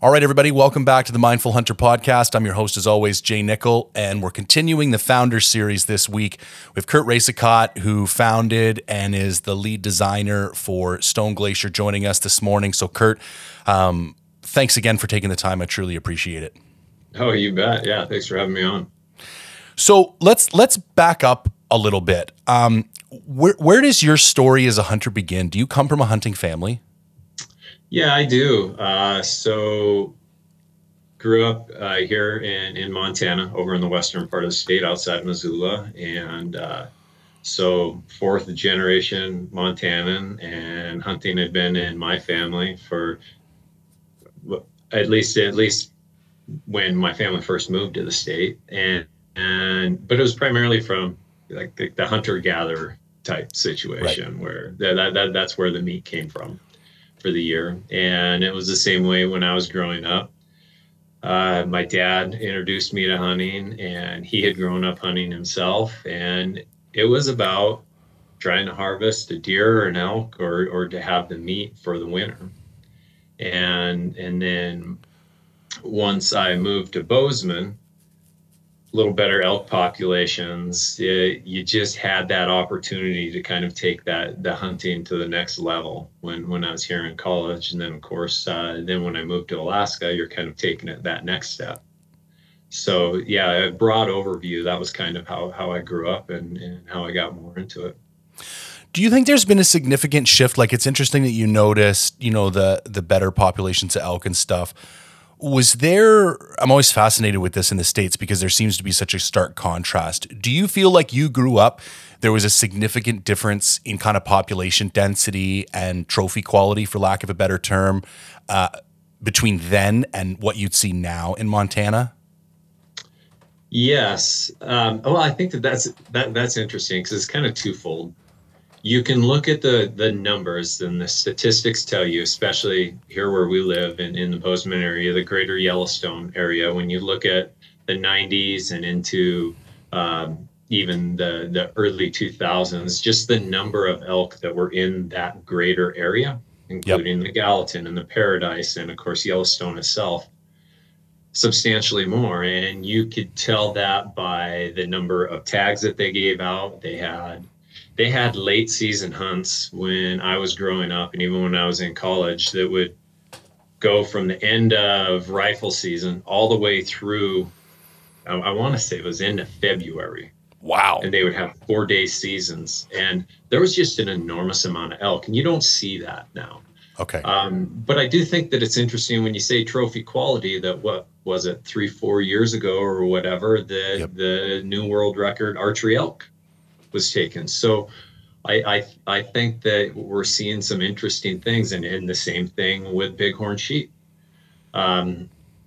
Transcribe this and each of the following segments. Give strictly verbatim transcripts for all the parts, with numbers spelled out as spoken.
All right, everybody, welcome back to the Mindful Hunter podcast. I'm your host, as always, Jay Nickel, and we're continuing the Founder Series this week with Kurt Racicot, who founded and is the lead designer for Stone Glacier, joining us this morning. So, Kurt, um, thanks again for taking the time. I truly appreciate it. Oh, you bet. Yeah, thanks for having me on. So let's let's back up a little bit. Um, where where does your story as a hunter begin? Do you come from a hunting family? Yeah, I do. Uh, so grew up uh, here in, in Montana, over in the western part of the state outside Missoula. And uh, so fourth generation Montanan, and hunting had been in my family for at least, at least when my family first moved to the state. And, and, but it was primarily from like the, the hunter gatherer type situation, right, where that, that, that's where the meat came from for the year. And it was the same way when I was growing up. Uh, my dad introduced me to hunting, and he had grown up hunting himself. And it was about trying to harvest a deer or an elk, or, or to have the meat for the winter. And, and then once I moved to Bozeman, little better elk populations, it, you just had that opportunity to kind of take that the hunting to the next level when, when I was here in college. And then, of course, uh, then when I moved to Alaska, you're kind of taking it that next step. So, yeah, a broad overview, that was kind of how, how I grew up and, and how I got more into it. Do you think there's been a significant shift? Like, it's interesting that you noticed, you know, the the better populations of elk and stuff. Was there, I'm always fascinated with this in the States because there seems to be such a stark contrast. Do you feel like you grew up, there was a significant difference in kind of population density and trophy quality, for lack of a better term, uh, between then and what you'd see now in Montana? Yes. Um, well, I think that that's, that, that's interesting because it's kind of twofold. You can look at the the numbers, and the statistics tell you, especially here where we live in, in the Bozeman area, the greater Yellowstone area, when you look at the nineties and into um, even the, the early two thousands, just the number of elk that were in that greater area, including yep. the Gallatin and the Paradise, and of course Yellowstone itself, substantially more. And you could tell that by the number of tags that they gave out. They had They had late season hunts when I was growing up, and even when I was in college, that would go from the end of rifle season all the way through, I, I want to say it was into February. Wow. And they would have four day seasons. And there was just an enormous amount of elk, and you don't see that now. Okay. Um, but I do think that it's interesting when you say trophy quality, that what was it, three, four years ago or whatever, the, yep. the new world record archery elk was taken. So I, I I think that we're seeing some interesting things, and, and the same thing with bighorn sheep. Um,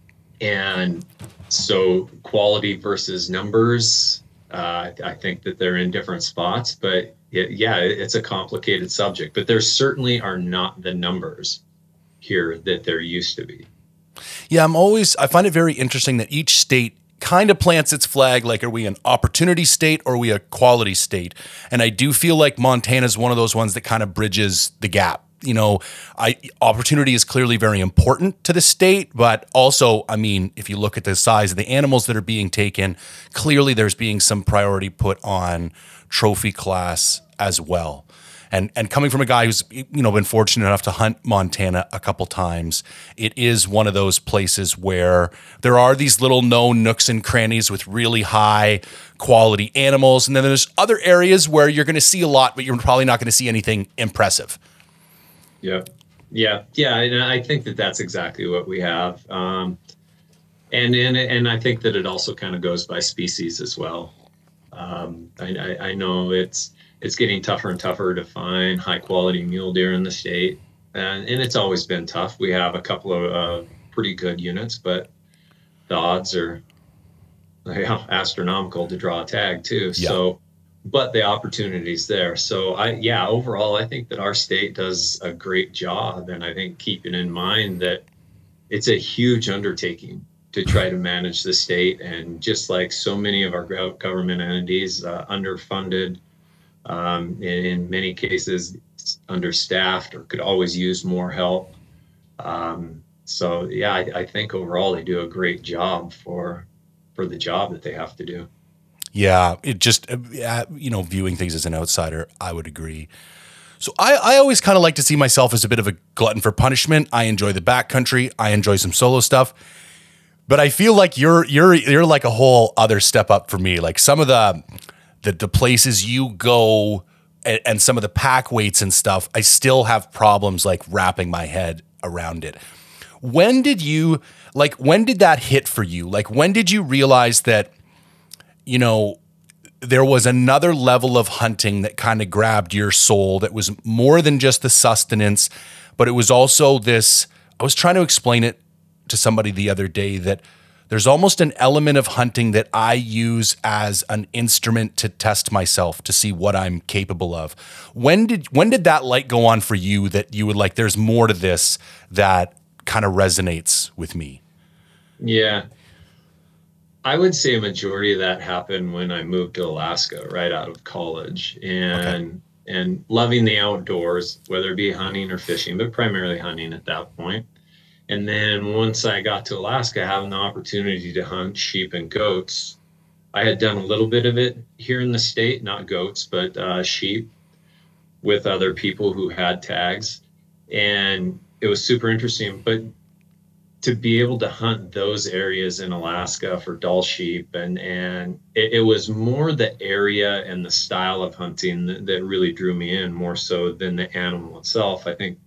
and so quality versus numbers, uh, I think that they're in different spots, but it, yeah, it's a complicated subject, but there certainly are not the numbers here that there used to be. Yeah, I'm always, I find it very interesting that each state kind of plants its flag, like, are we an opportunity state or are we a quality state? And I do feel like Montana is one of those ones that kind of bridges the gap. You know, I opportunity is clearly very important to the state, but also, I mean, if you look at the size of the animals that are being taken, clearly there's being some priority put on trophy class as well. And and coming from a guy who's, you know, been fortunate enough to hunt Montana a couple times, it is one of those places where there are these little known nooks and crannies with really high quality animals. And then there's other areas where you're going to see a lot, but you're probably not going to see anything impressive. Yeah. Yeah. Yeah. And I think that that's exactly what we have. Um, and, and, and I think that it also kind of goes by species as well. Um, I, I, I know it's, it's getting tougher and tougher to find high quality mule deer in the state. And, and it's always been tough. We have a couple of uh, pretty good units, but the odds are, you know, astronomical to draw a tag too. Yeah. So, but the opportunity's there. So I, yeah, overall, I think that our state does a great job. And I think keeping in mind that it's a huge undertaking to try to manage the state. And just like so many of our government entities, uh, underfunded, Um, in, in many cases, understaffed or could always use more help. Um, So yeah, I, I think overall they do a great job for for the job that they have to do. Yeah, it just, uh, you know, viewing things as an outsider, I would agree. So I, I always kind of like to see myself as a bit of a glutton for punishment. I enjoy the backcountry. I enjoy some solo stuff. But I feel like you're you're you're like a whole other step up for me. Like some of the the, the places you go and, and some of the pack weights and stuff, I still have problems like wrapping my head around it. When did you like when did that hit for you? Like when did you realize that, you know, there was another level of hunting that kind of grabbed your soul that was more than just the sustenance, but it was also this, I was trying to explain it to somebody the other day that there's almost an element of hunting that I use as an instrument to test myself to see what I'm capable of. When did when did that light go on for you that you would like, there's more to this that kind of resonates with me? Yeah. I would say a majority of that happened when I moved to Alaska right out of college, Okay. and and loving the outdoors, whether it be hunting or fishing, but primarily hunting at that point. And then once I got to Alaska, having the opportunity to hunt sheep and goats, I had done a little bit of it here in the state, not goats, but uh, sheep with other people who had tags. And it was super interesting. But to be able to hunt those areas in Alaska for Dall sheep, and and it, it was more the area and the style of hunting that, that really drew me in more so than the animal itself. I think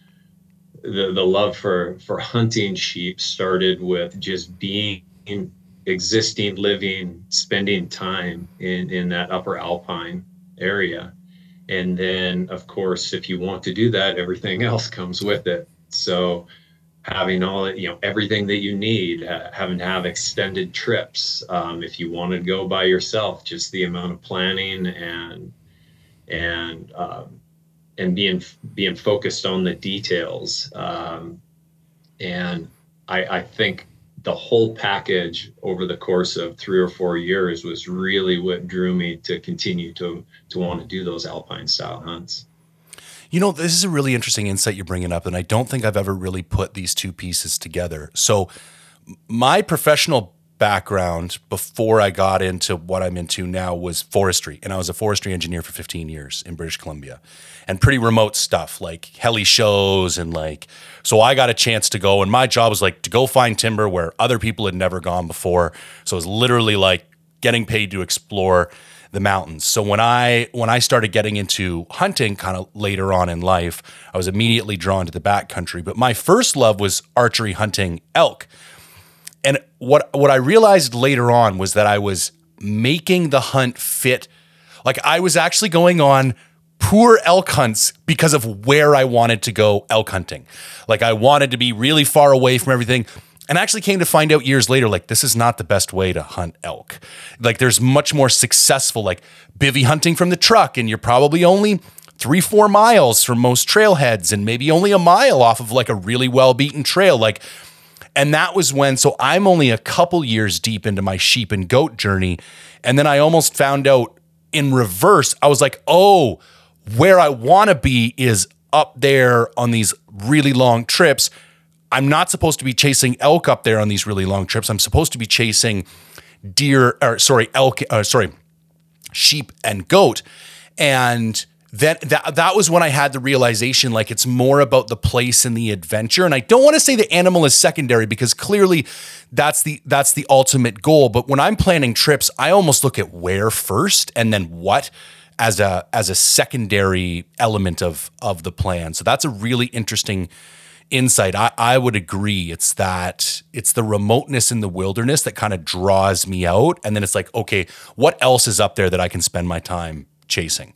the the love for for hunting sheep started with just being existing, living, spending time in in that upper alpine area. And then of course if you want to do that, everything else comes with it. So having all, you know, everything that you need, uh, having to have extended trips, um, if you want to go by yourself, just the amount of planning and and um, and being being focused on the details. Um, and I, I think the whole package over the course of three or four years was really what drew me to continue to to want to do those alpine style hunts. You know, this is a really interesting insight you're bringing up, and I don't think I've ever really put these two pieces together. So, my professional background before I got into what I'm into now was forestry, and I was a forestry engineer for fifteen years in British Columbia, and pretty remote stuff like heli shows and like. So I got a chance to go, and my job was like to go find timber where other people had never gone before. So it was literally like getting paid to explore the mountains. So when I when I started getting into hunting kind of later on in life, I was immediately drawn to the backcountry. But my first love was archery hunting elk. And what what I realized later on was that I was making the hunt fit. Like I was actually going on poor elk hunts because of where I wanted to go elk hunting. Like I wanted to be really far away from everything. And I actually came to find out years later, like, this is not the best way to hunt elk. Like, there's much more successful, like, bivvy hunting from the truck, and you're probably only three, four miles from most trailheads, and maybe only a mile off of, like, a really well-beaten trail. Like, and that was when, so I'm only a couple years deep into my sheep and goat journey, and then I almost found out in reverse. I was like, oh, where I want to be is up there on these really long trips. I'm not supposed to be chasing elk up there on these really long trips. I'm supposed to be chasing deer, or sorry, elk, uh, sorry, sheep and goat. And then that that was when I had the realization, like it's more about the place and the adventure. And I don't want to say the animal is secondary because clearly that's the that's the ultimate goal. But when I'm planning trips, I almost look at where first and then what as a as a secondary element of of the plan. So that's a really interesting insight. I, I would agree. It's that it's the remoteness in the wilderness that kind of draws me out. And then it's like, okay, what else is up there that I can spend my time chasing?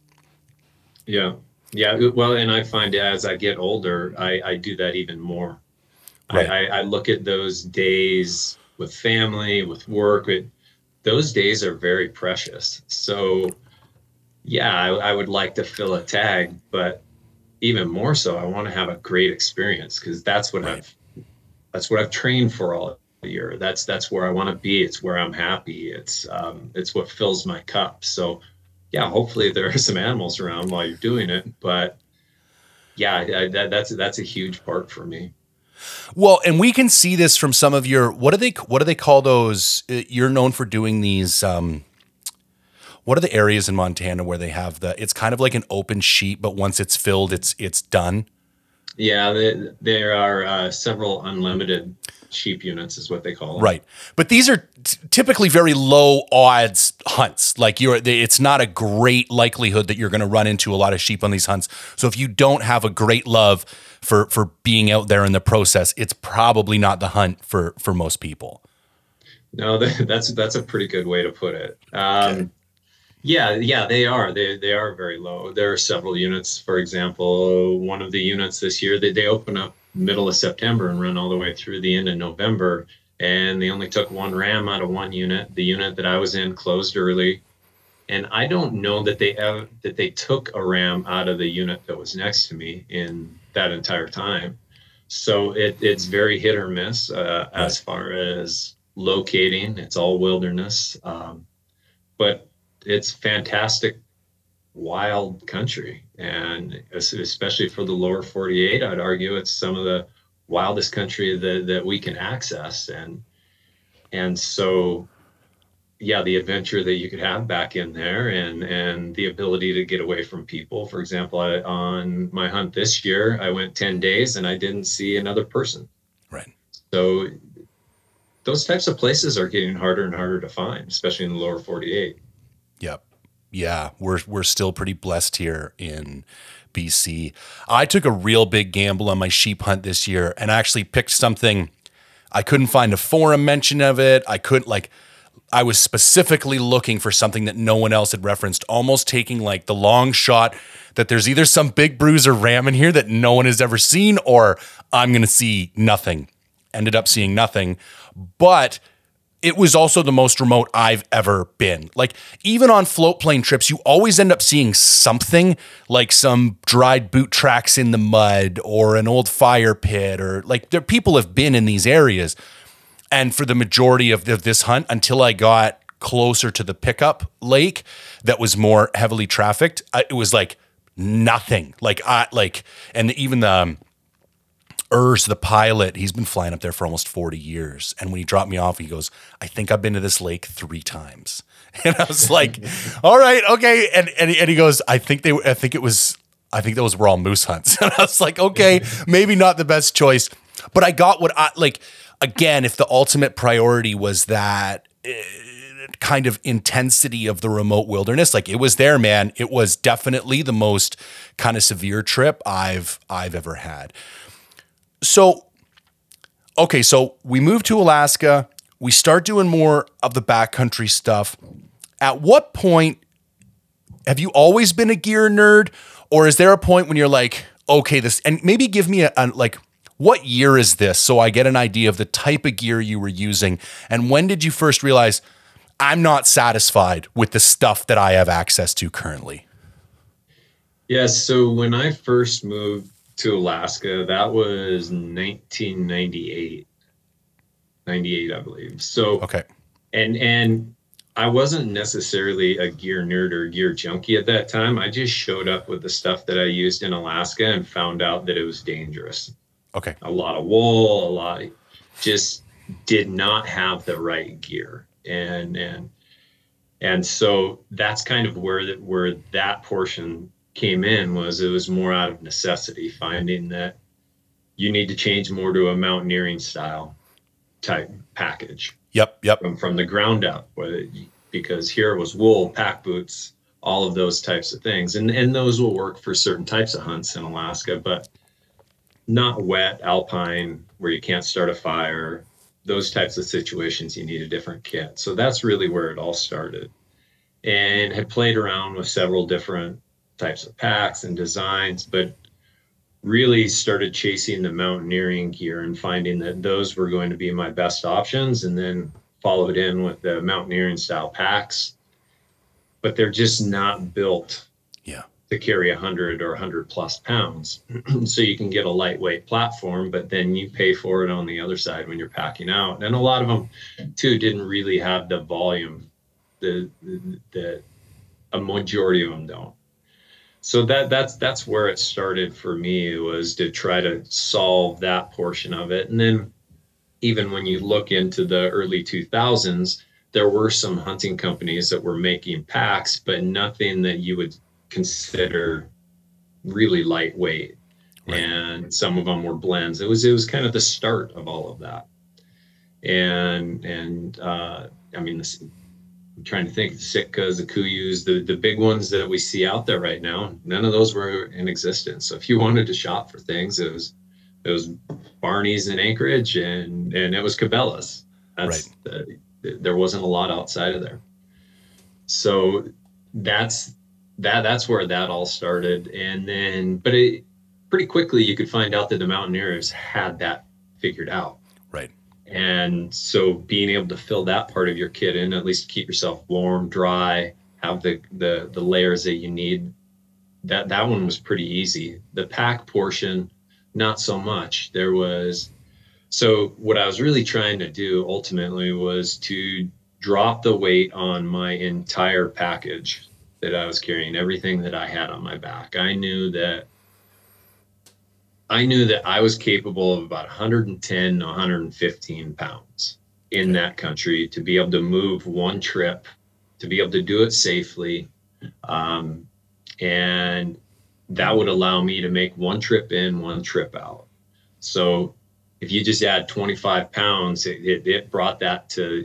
Yeah. Yeah. Well, and I find as I get older, I, I do that even more. Right. I, I, I look at those days with family, with work. It, those days are very precious. So, yeah, I, I would like to fill a tag, but even more so, I want to have a great experience because that's what right. I've that's what I've trained for all year. That's that's where I want to be. It's where I'm happy. It's um, it's what fills my cup. So, yeah, hopefully there are some animals around while you're doing it. But yeah, I, I, that, that's that's a huge part for me. Well, and we can see this from some of your, what do they, what do they call those? uh, You're known for doing these, um, what are the areas in Montana where they have the, it's kind of like an open sheet, but once it's filled, it's, it's done. Yeah, the, there are uh, several unlimited sheep units, is what they call them. Right. But these are t- typically very low odds hunts. Like you're, they- it's not a great likelihood that you're going to run into a lot of sheep on these hunts. So if you don't have a great love for, for being out there in the process, it's probably not the hunt for, for most people. No, that, that's that's a pretty good way to put it. Um, Okay. Yeah, yeah, they are. They they are very low. There are several units. For example, one of the units this year, they, they open up middle of September and run all the way through the end of November. And they only took one ram out of one unit. The unit that I was in closed early. And I don't know that they ever, that they took a ram out of the unit that was next to me in that entire time. So it, it's very hit or miss uh, Right. as far as locating. It's all wilderness. Um, but it's fantastic wild country, and especially for the lower forty-eight, I'd argue it's some of the wildest country that, that we can access. And and so yeah, the adventure that you could have back in there, and and the ability to get away from people. For example, I, on my hunt this year, I went ten days and I didn't see another person. Right. So those types of places are getting harder and harder to find, especially in the lower forty-eight. Yep. Yeah, we're we're still pretty blessed here in B C. I took a real big gamble on my sheep hunt this year and actually picked something. I couldn't find a forum mention of it. I couldn't like I was specifically looking for something that no one else had referenced, almost taking like the long shot that there's either some big bruiser ram in here that no one has ever seen, or I'm going to see nothing. Ended up seeing nothing, but it was also the most remote I've ever been. Like even on float plane trips, you always end up seeing something, like some dried boot tracks in the mud or an old fire pit, or like there people have been in these areas. And for the majority of, the, of this hunt, until I got closer to the pickup lake that was more heavily trafficked, I, it was like nothing. Like I like, and even the um, Urs, the pilot, he's been flying up there for almost forty years. And when he dropped me off, he goes, I think I've been to this lake three times. And I was like, all right, okay. And, and, and he goes, I think they, I think it was, I think those were all moose hunts. And I was like, okay, maybe not the best choice, but I got what I like. Again, if the ultimate priority was that uh, kind of intensity of the remote wilderness, like it was there, man, it was definitely the most kind of severe trip I've, I've ever had. So, okay, so we move to Alaska. We start doing more of the backcountry stuff. At what point have you always been a gear nerd, or is there a point when you're like, okay, this, and maybe give me a, a like, what year is this? So I get an idea of the type of gear you were using. And when did you first realize I'm not satisfied with the stuff that I have access to currently? Yes. So when I first moved to Alaska, that was nineteen ninety-eight, ninety-eight, I believe. So, Okay. and, and I wasn't necessarily a gear nerd or gear junkie at that time. I just showed up with the stuff that I used in Alaska and found out that it was dangerous. Okay. A lot of wool, a lot, just did not have the right gear. And, and, and so that's kind of where that, where that portion came in, was it was more out of necessity, finding that you need to change more to a mountaineering style type package. Yep. Yep. From, from the ground up, because here was wool, pack boots, all of those types of things. And, and those will work for certain types of hunts in Alaska, but not wet, alpine, where you can't start a fire. Those types of situations, you need a different kit. So that's really where it all started. And had played around with several different types of packs and designs, but really started chasing the mountaineering gear and finding that those were going to be my best options, and then followed in with the mountaineering style packs. But they're just not built Yeah. to carry a hundred or a hundred plus pounds. So you can get a lightweight platform, but then you pay for it on the other side when you're packing out. And a lot of them too didn't really have the volume. The, the, the a majority of them don't. so that that's that's where it started for me, was to try to solve that portion of it. And then even when you look into the early two thousands, there were some hunting companies that were making packs, but nothing that you would consider really lightweight. Right. And some of them were blends. It was it was kind of the start of all of that. And and uh, I mean, this, I'm trying to think, the Sitkas, the Kuyus, the the big ones that we see out there right now. None of those were in existence. So if you wanted to shop for things, it was it was Barney's in Anchorage, and and it was Cabela's. That's right. the, there wasn't a lot outside of there. So that's that that's where that all started. And then, but it pretty quickly you could find out that the Mountaineers had that figured out. Right. And so being able to fill that part of your kit in, at least keep yourself warm, dry, have the the the layers that you need, that that one was pretty easy. The pack portion, not so much. There was, so what I was really trying to do ultimately was to drop the weight on my entire package that I was carrying, everything that I had on my back. I knew that I knew that I was capable of about one hundred ten to one hundred fifteen pounds in that country, to be able to move one trip, to be able to do it safely. Um, and that would allow me to make one trip in, one trip out. So if you just add twenty-five pounds, it, it, it brought that to,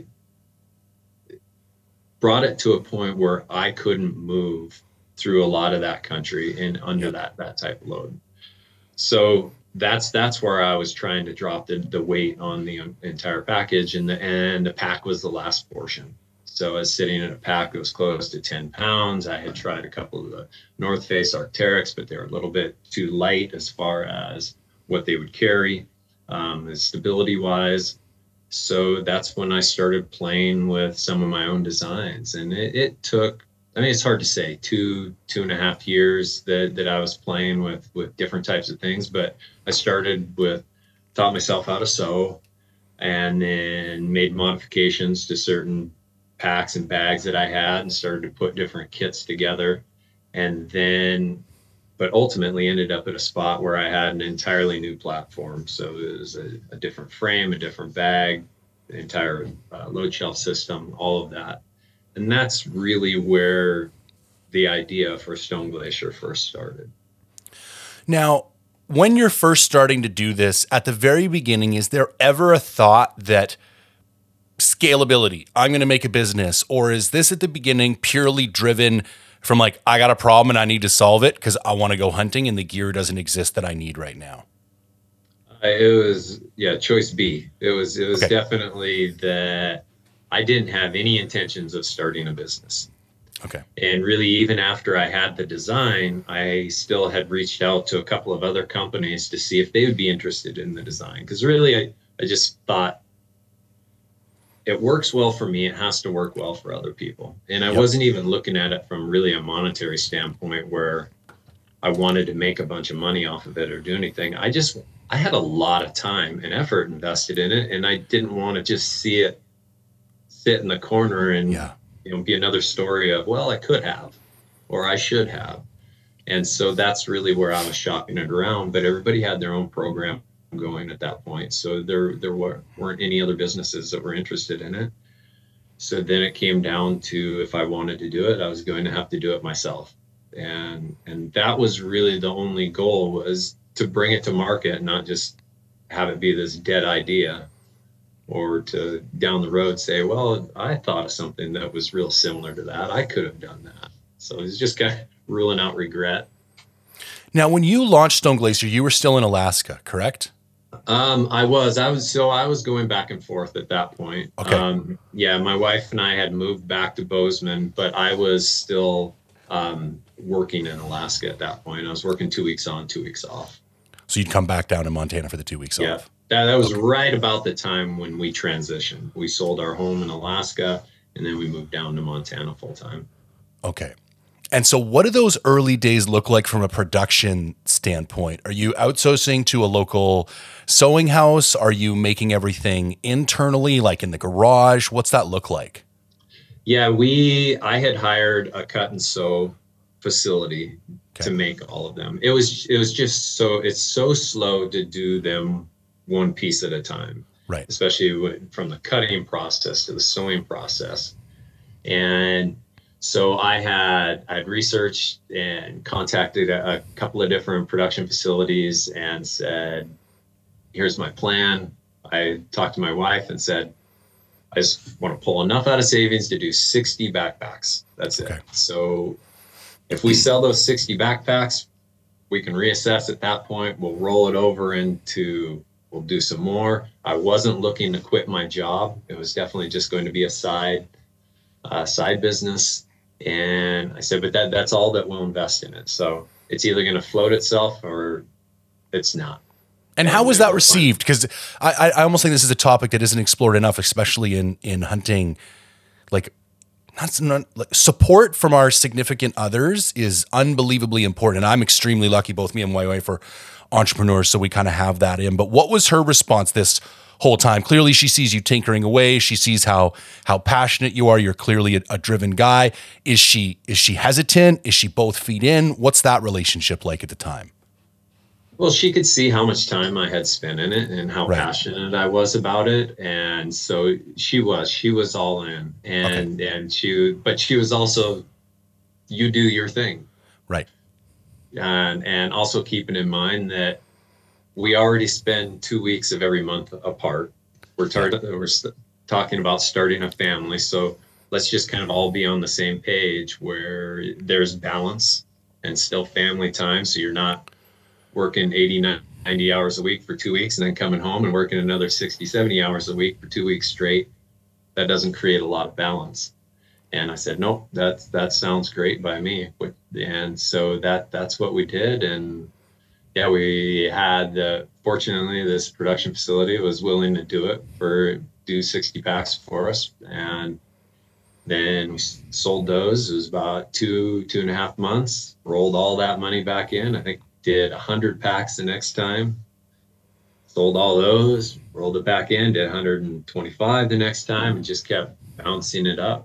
brought it to a point where I couldn't move through a lot of that country and under that, that type of load. So that's that's where I was trying to drop the, the weight on the entire package, and the and the pack was the last portion. So I was sitting in a pack that was close to ten pounds. I had tried a couple of the North Face Arc'teryx, but they were a little bit too light as far as what they would carry, um, stability wise. So that's when I started playing with some of my own designs, and it, it took, I mean, it's hard to say, two, two and a half years that, that I was playing with, with different types of things. But I started with, taught myself how to sew, and then made modifications to certain packs and bags that I had, and started to put different kits together. And then, but ultimately ended up at a spot where I had an entirely new platform. So it was a, a different frame, a different bag, the entire uh, load shelf system, all of that. And that's really where the idea for Stone Glacier first started. Now, when you're first starting to do this, at the very beginning, is there ever a thought that scalability, I'm going to make a business, or is this at the beginning purely driven from like, I got a problem and I need to solve it because I want to go hunting and the gear doesn't exist that I need right now? It was, yeah, choice B. It was, it was okay. definitely that I didn't have any intentions of starting a business. Okay. And really, even after I had the design, I still had reached out to a couple of other companies to see if they would be interested in the design. Because really, I, I just thought, it works well for me, it has to work well for other people. And I yep. wasn't even looking at it from really a monetary standpoint where I wanted to make a bunch of money off of it or do anything. I just, I had a lot of time and effort invested in it, and I didn't want to just see it sit in the corner and yeah. you know, be another story of, well, I could have, or I should have. And so that's really where I was shopping it around, but everybody had their own program going at that point. So there, there were, weren't any other businesses that were interested in it. So then it came down to, if I wanted to do it, I was going to have to do it myself. And, and that was really the only goal, was to bring it to market, not just have it be this dead idea, or to down the road say, well, I thought of something that was real similar to that. I could have done that. So it's just kind of ruling out regret. Now, when you launched Stone Glacier, you were still in Alaska, correct? Um, I was, I was, so I was going back and forth at that point. Okay. Um, yeah, my wife and I had moved back to Bozeman, but I was still um, working in Alaska at that point. I was working two weeks on, two weeks off. So you'd come back down to Montana for the two weeks yeah. off. That, that was okay. right about the time when we transitioned. We sold our home in Alaska, and then we moved down to Montana full time. Okay. And so what do those early days look like from a production standpoint? Are you outsourcing to a local sewing house? Are you making everything internally, like in the garage? What's that look like? Yeah, we, I had hired a cut and sew facility okay. to make all of them. It was it was just so it's so slow to do them one piece at a time, right? Especially from the cutting process to the sewing process. And so I had I had researched and contacted a, a couple of different production facilities and said, "Here's my plan." I talked to my wife and said, "I just want to pull enough out of savings to do sixty backpacks. That's okay. it. So if we sell those sixty backpacks, we can reassess at that point. We'll roll it over into, we'll do some more." I wasn't looking to quit my job. It was definitely just going to be a side, uh, side business. And I said, but that that's all that we'll invest in it. So it's either going to float itself or it's not. And how was that received? Because I, I almost think this is a topic that isn't explored enough, especially in, in hunting. Like, not, not like support from our significant others is unbelievably important. And I'm extremely lucky. Both me and my wife are entrepreneurs, so we kind of have that in. But what was her response this whole time? Clearly, she sees you tinkering away. She sees how how passionate you are. You're clearly a, a driven guy. Is she is she hesitant? Is she both feet in? What's that relationship like at the time? Well, she could see how much time I had spent in it and how right. passionate I was about it. And so she was, she was all in. And, okay. and she, but she was also, you do your thing. Right. And, and also keeping in mind that we already spend two weeks of every month apart. We're, tar- we're st- talking about starting a family. So let's just kind of all be on the same page where there's balance and still family time. So you're not working eighty, ninety hours a week for two weeks and then coming home and working another sixty, seventy hours a week for two weeks straight. That doesn't create a lot of balance. And I said, nope, that, that sounds great by me. And so that, that's what we did. And yeah, we had, uh, fortunately, this production facility was willing to do it for, do sixty packs for us. And then we sold those. It was about two, two and a half months, rolled all that money back in. I think did one hundred packs the next time, sold all those, rolled it back in, did one hundred twenty-five the next time, and just kept bouncing it up.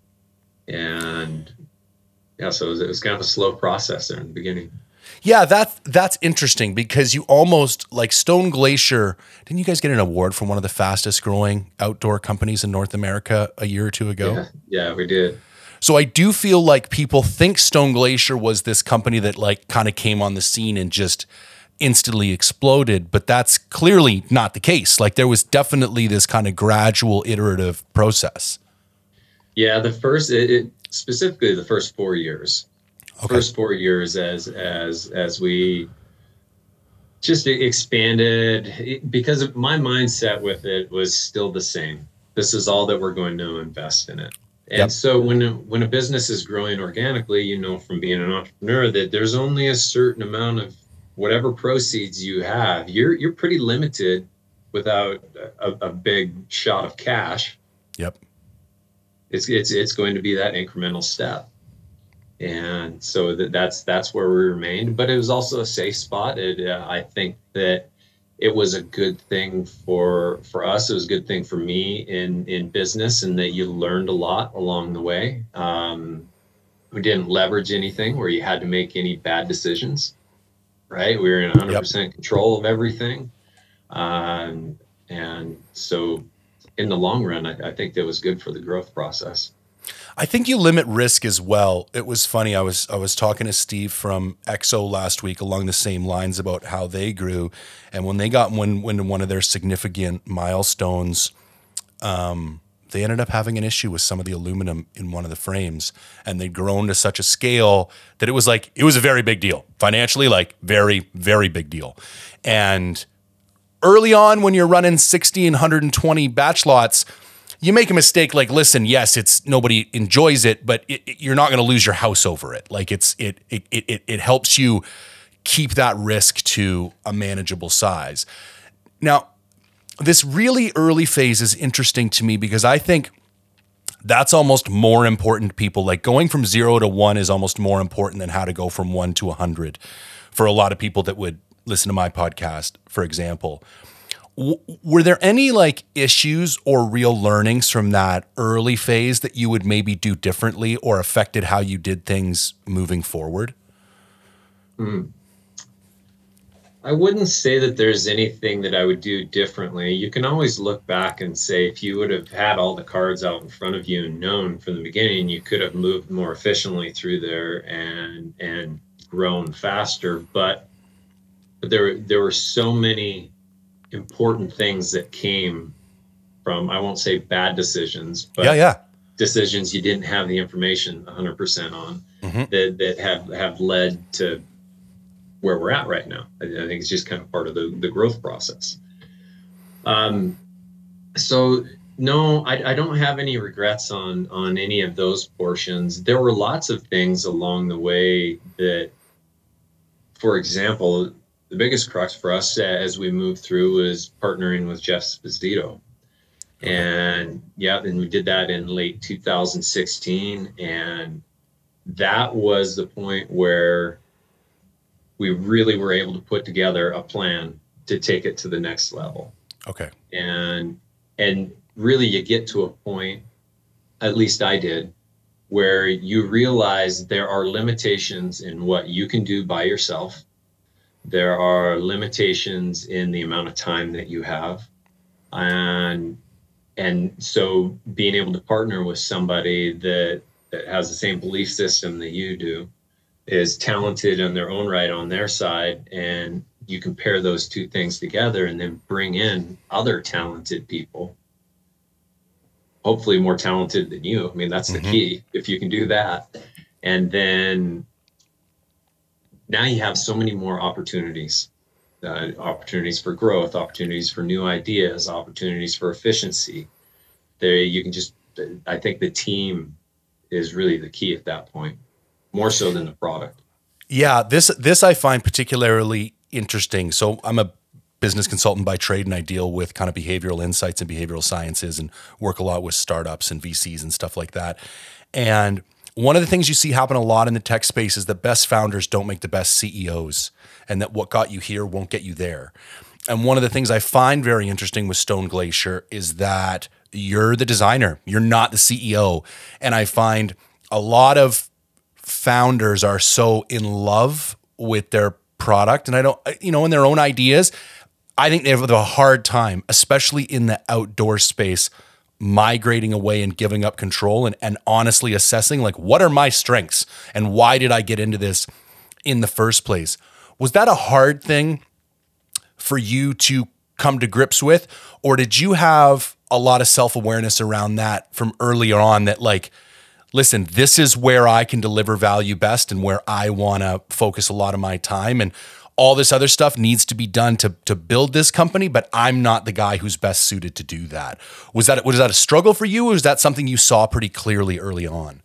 And yeah, so it was, it was kind of a slow process there in the beginning. Yeah, that, that's interesting because you almost, like Stone Glacier, didn't you guys get an award from one of the fastest growing outdoor companies in North America a year or two ago? Yeah, yeah, we did. So I do feel like people think Stone Glacier was this company that like kind of came on the scene and just instantly exploded, but that's clearly not the case. Like there was definitely this kind of gradual iterative process. Yeah, the first, it, it, specifically the first four years, okay. first four years as as as we just expanded, because my mindset with it was still the same. This is all that we're going to invest in it. And yep. so when a, when a business is growing organically, you know, from being an entrepreneur, that there's only a certain amount of whatever proceeds you have. You're you're pretty limited without a, a big shot of cash. Yep. It's it's it's going to be that incremental step. And so that, that's that's where we remained. But it was also a safe spot. It, uh, I think that it was a good thing for for us. It was a good thing for me in in business, and that you learned a lot along the way. Um, we didn't leverage anything where you had to make any bad decisions, right? We were in one hundred percent yep. control of everything. Um, and so in the long run, I, I think that was good for the growth process. I think you limit risk as well. It was funny. I was I was talking to Steve from X O last week along the same lines about how they grew, and when they got when when one of their significant milestones, um, they ended up having an issue with some of the aluminum in one of the frames, and they'd grown to such a scale that it was like it was a very big deal financially, like very very big deal. And early on, when you're running sixty and one hundred twenty batch lots, you make a mistake. Like, listen, yes, it's nobody enjoys it, but it, it, you're not going to lose your house over it. Like, it's it it it it helps you keep that risk to a manageable size. Now, this really early phase is interesting to me because I think that's almost more important to people. Like going from zero to one is almost more important than how to go from one to a hundred for a lot of people that would listen to my podcast, for example. W- were there any like issues or real learnings from that early phase that you would maybe do differently or affected how you did things moving forward? Hmm. I wouldn't say that there's anything that I would do differently. You can always look back and say, if you would have had all the cards out in front of you and known from the beginning, you could have moved more efficiently through there and and grown faster. But, but there there were so many important things that came from, I won't say bad decisions, Yeah, but yeah. decisions you didn't have the information one hundred percent on, Mm-hmm. that that have have led to where we're at right now. I, I think it's just kind of part of the, the growth process. Um, so no, I, I don't have any regrets on on any of those portions. There were lots of things along the way that, for example, the biggest crux for us as we moved through was partnering with Jeff Esposito. Okay. And yeah, and we did that in late two thousand sixteen. And that was the point where we really were able to put together a plan to take it to the next level. Okay. And, and really you get to a point, at least I did, where you realize there are limitations in what you can do by yourself. There are limitations in the amount of time that you have. And, and so being able to partner with somebody that, that has the same belief system that you do, is talented in their own right on their side, and you compare those two things together and then bring in other talented people, hopefully more talented than you. I mean, that's the mm-hmm. key, if you can do that. And then now you have so many more opportunities, uh, opportunities for growth, opportunities for new ideas, opportunities for efficiency. There, you can just, I think the team is really the key at that point, more so than the product. Yeah, this this I find particularly interesting. So I'm a business consultant by trade, and I deal with kind of behavioral insights and behavioral sciences and work a lot with startups and V Cs and stuff like that. And one of the things you see happen a lot in the tech space is that best founders don't make the best C E Os, and that what got you here won't get you there. And one of the things I find very interesting with Stone Glacier is that you're the designer, you're not the C E O. And I find a lot of founders are so in love with their product, and I don't, you know, in their own ideas. I think they have a hard time, especially in the outdoor space, migrating away and giving up control and, and honestly assessing, like, what are my strengths and why did I get into this in the first place? Was that a hard thing for you to come to grips with, or did you have a lot of self-awareness around that from earlier on, that like, listen, this is where I can deliver value best and where I want to focus a lot of my time, and all this other stuff needs to be done to to build this company, but I'm not the guy who's best suited to do that. Was that was that a struggle for you, or was that something you saw pretty clearly early on?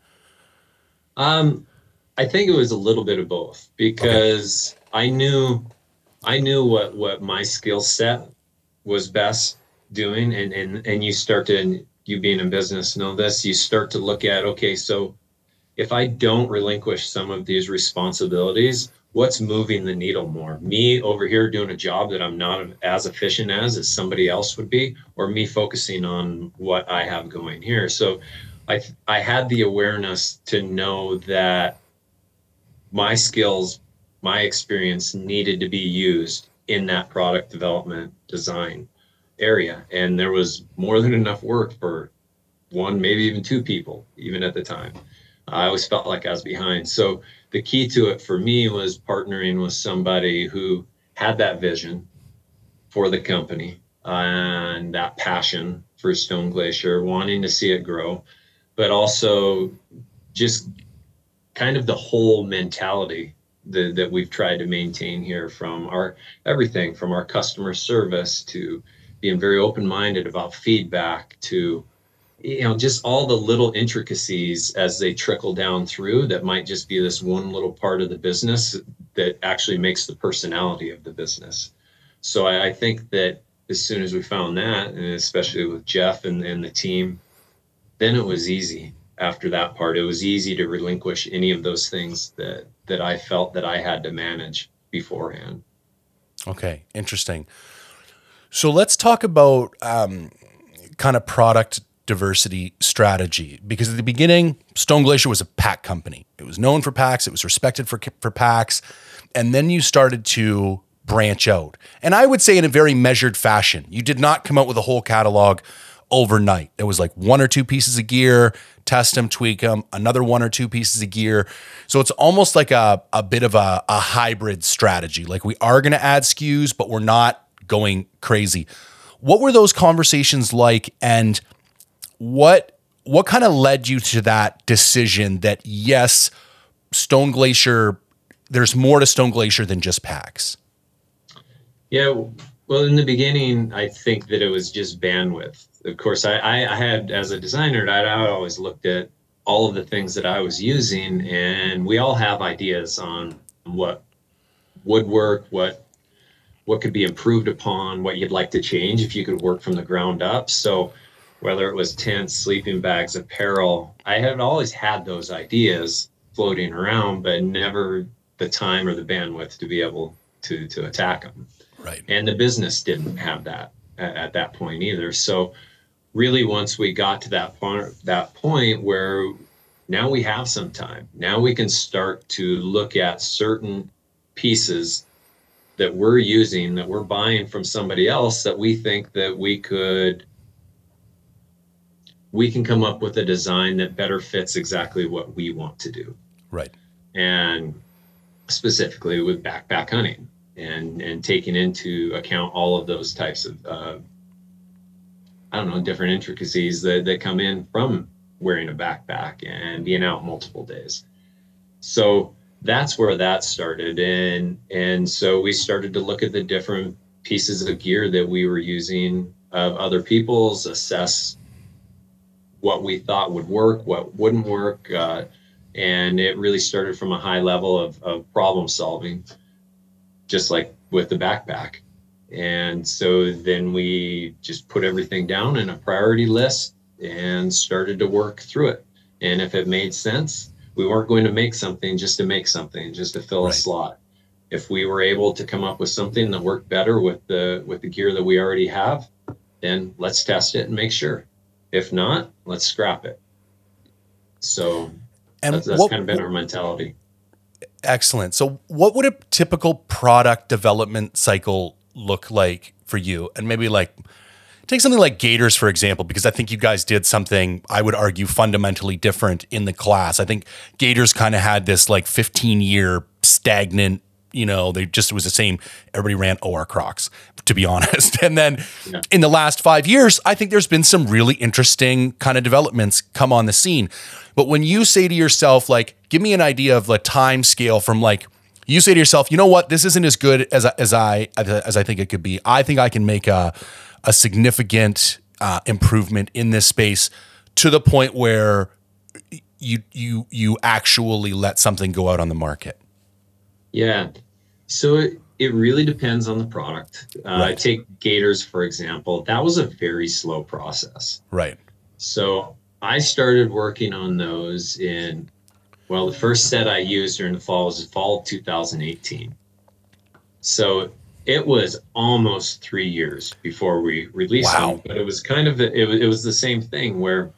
Um, I think it was a little bit of both, because okay. I knew I knew what what my skill set was best doing, and and and you start to, you being in business know this, you start to look at, okay, so if I don't relinquish some of these responsibilities, what's moving the needle more? Me over here doing a job that I'm not as efficient as as somebody else would be, or me focusing on what I have going here? So I I had the awareness to know that my skills, my experience needed to be used in that product development design area. And there was more than enough work for one, maybe even two people, even at the time. I always felt like I was behind. So the key to it for me was partnering with somebody who had that vision for the company and that passion for Stone Glacier, wanting to see it grow, but also just kind of the whole mentality that, that we've tried to maintain here, from our everything from our customer service to being very open-minded about feedback to, you know, just all the little intricacies as they trickle down through that might just be this one little part of the business that actually makes the personality of the business. So I, I think that as soon as we found that, and especially with Jeff and, and the team, then it was easy. After that part, it was easy to relinquish any of those things that, that I felt that I had to manage beforehand. Okay, interesting. So let's talk about um, kind of product diversity strategy? Because at the beginning, Stone Glacier was a pack company. It was known for packs. It was respected for, for packs. And then you started to branch out. And I would say in a very measured fashion. You did not come out with a whole catalog overnight. There was like one or two pieces of gear, test them, tweak them, another one or two pieces of gear. So it's almost like a, a bit of a, a hybrid strategy. Like we are going to add S K Us, but we're not going crazy. What were those conversations like? And what, what kind of led you to that decision that yes, Stone Glacier, there's more to Stone Glacier than just packs? Yeah. Well, in the beginning, I think that it was just bandwidth. Of course, I, I had, as a designer, I, I always looked at all of the things that I was using, and we all have ideas on what would work, what what could be improved upon, what you'd like to change if you could work from the ground up. So whether it was tents, sleeping bags, apparel, I had always had those ideas floating around, but never the time or the bandwidth to be able to to attack them. Right. And the business didn't have that at, at that point either. So really, once we got to that point, that point where now we have some time, now we can start to look at certain pieces that we're using, that we're buying from somebody else, that we think that we could, we can come up with a design that better fits exactly what we want to do. Right. And specifically with backpack hunting. And, and taking into account all of those types of, uh, I don't know, different intricacies that, that come in from wearing a backpack and being out multiple days. So that's where that started. And, and so we started to look at the different pieces of gear that we were using of other people's, assess what we thought would work, what wouldn't work. Uh, and it really started from a high level of, of problem solving, just like with the backpack. And so then we just put everything down in a priority list and started to work through it. And if it made sense, we weren't going to make something just to make something, just to fill Right. a slot. If we were able to come up with something that worked better with the with the gear that we already have, then let's test it and make sure. If not, let's scrap it. So And that's, that's what, kind of been our mentality. Excellent. So what would a typical product development cycle look like for you? And maybe like take something like Gaiters, for example, because I think you guys did something, I would argue, fundamentally different in the class. I think Gaiters kind of had this like fifteen year stagnant, you know, they just, it was the same. Everybody ran O R Crocs, to be honest. And then yeah. in the last five years, I think there's been some really interesting kind of developments come on the scene. But when you say to yourself, like, give me an idea of the time scale from like, you say to yourself, you know what, this isn't as good as, as I as I think it could be. I think I can make a, a significant uh, improvement in this space to the point where you you you actually let something go out on the market. Yeah. So it, it really depends on the product. Uh, Right. Take Gaiters, for example. That was a very slow process. Right. So I started working on those in, well, the first set I used during the fall was the fall of two thousand eighteen. So it was almost three years before we released Wow. them, but it was kind of, it was, it was the same thing where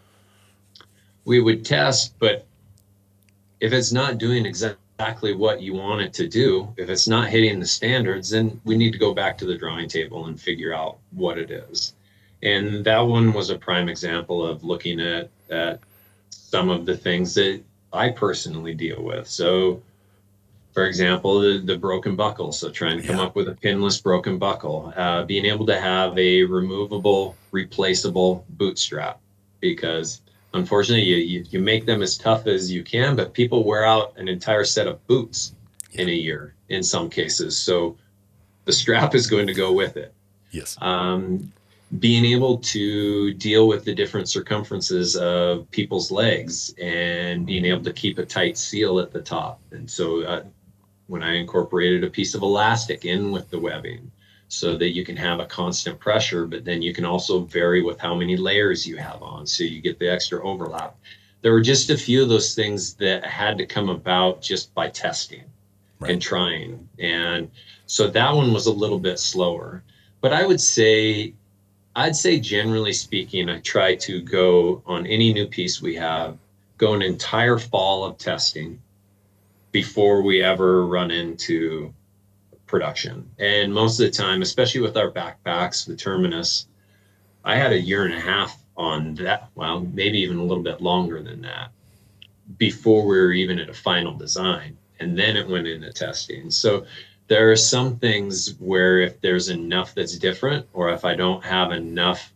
we would test, but if it's not doing exactly what you want it to do, if it's not hitting the standards, then we need to go back to the drawing table and figure out what it is. And that one was a prime example of looking at, at some of the things that I personally deal with. So, for example, the, the broken buckle. So trying to come Yeah. up with a pinless broken buckle, uh, being able to have a removable, replaceable boot strap, because unfortunately you, you, you make them as tough as you can, but people wear out an entire set of boots in a year in some cases. So the strap is going to go with it. Yes. Um, being able to deal with the different circumferences of people's legs and being able to keep a tight seal at the top. And so uh, when I incorporated a piece of elastic in with the webbing so that you can have a constant pressure, but then you can also vary with how many layers you have on, so you get the extra overlap. There were just a few of those things that had to come about just by testing Right. and trying. And so that one was a little bit slower. But I would say I'd say generally speaking, I try to go on any new piece we have, go an entire fall of testing before we ever run into production. And most of the time, especially with our backpacks, the Terminus, I had a year and a half on that. Well, maybe even a little bit longer than that before we were even at a final design. And then it went into testing. So there are some things where if there's enough that's different, or if I don't have enough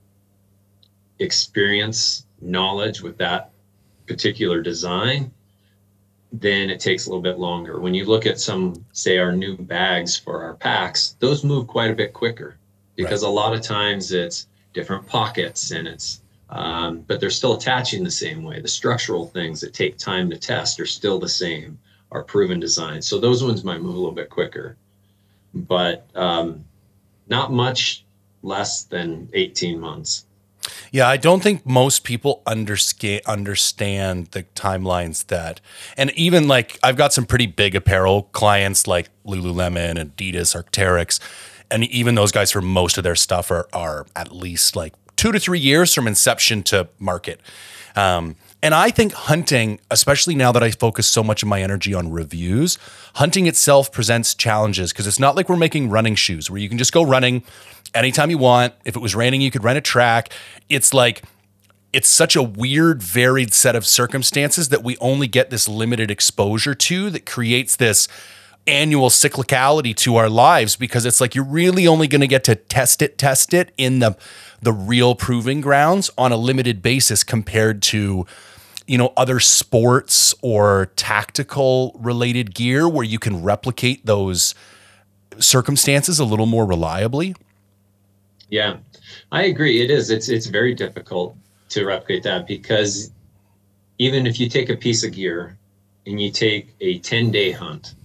experience, knowledge with that particular design, then it takes a little bit longer. When you look at some, say, our new bags for our packs, those move quite a bit quicker because right. a lot of times it's different pockets and it's, um, but they're still attaching the same way. The structural things that take time to test are still the same, are proven designs. So those ones might move a little bit quicker, but um, not much less than eighteen months. Yeah, I don't think most people understand understand the timelines that, and even like I've got some pretty big apparel clients like Lululemon, Adidas, Arc'teryx, and even those guys for most of their stuff are are at least like two to three years from inception to market. Um, and I think hunting, especially now that I focus so much of my energy on reviews, hunting itself presents challenges because it's not like we're making running shoes where you can just go running anytime you want. If it was raining, you could rent a track. It's like, it's such a weird, varied set of circumstances that we only get this limited exposure to that creates this annual cyclicality to our lives because it's like you're really only going to get to test it, test it in the the real proving grounds on a limited basis compared to, you know, other sports or tactical related gear where you can replicate those circumstances a little more reliably. Yeah, I agree. It is. It's it's very difficult to replicate that because even if you take a piece of gear and you take a ten-day hunt,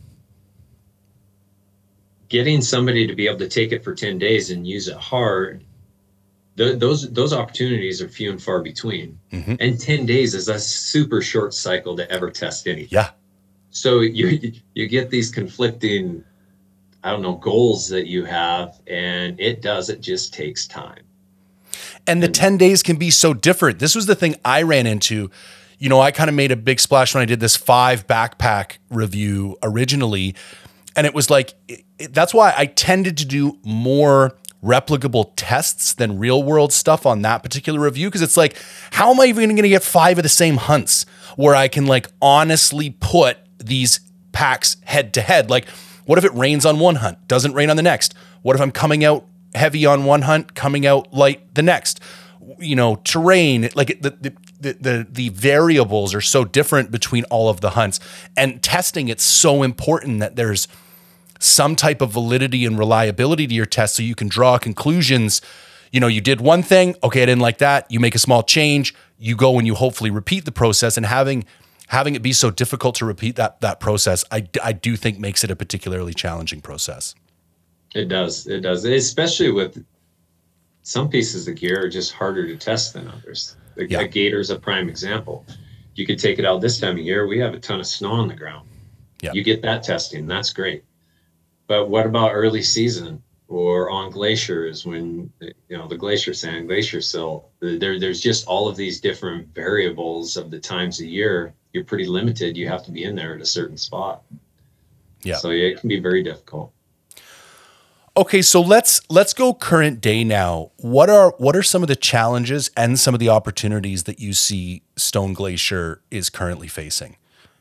getting somebody to be able to take it for ten days and use it hard, th- those those opportunities are few and far between. Mm-hmm. And ten days is a super short cycle to ever test anything. Yeah. So you you get these conflicting, I don't know, goals that you have, and it does, it just takes time. And the and, ten days can be so different. This was the thing I ran into. You know, I kind of made a big splash when I did this five backpack review originally. And it was like, it, it, that's why I tended to do more replicable tests than real world stuff on that particular review. Cause it's like, how am I even going to get five of the same hunts where I can like honestly put these packs head to head? Like, what if it rains on one hunt, doesn't rain on the next? What if I'm coming out heavy on one hunt, coming out light the next? You know, terrain, like the, the, the, the, the variables are so different between all of the hunts, and testing, it's so important that there's some type of validity and reliability to your test so you can draw conclusions. You know, you did one thing, okay, I didn't like that. You make a small change, you go and you hopefully repeat the process, and having having it be so difficult to repeat that that process, I, I do think makes it a particularly challenging process. It does, it does, especially with some pieces of gear are just harder to test than others. The, yeah. A gator is a prime example. You could take it out this time of year. We have a ton of snow on the ground. Yeah. You get that testing, that's great. But what about early season or on glaciers when, you know, the glacier sand, glacier silt, there, there's just all of these different variables of the times of year. You're pretty limited. You have to be in there at a certain spot. Yeah. So yeah, it can be very difficult. Okay, so let's let's go current day now. What are what are some of the challenges and some of the opportunities that you see Stone Glacier is currently facing?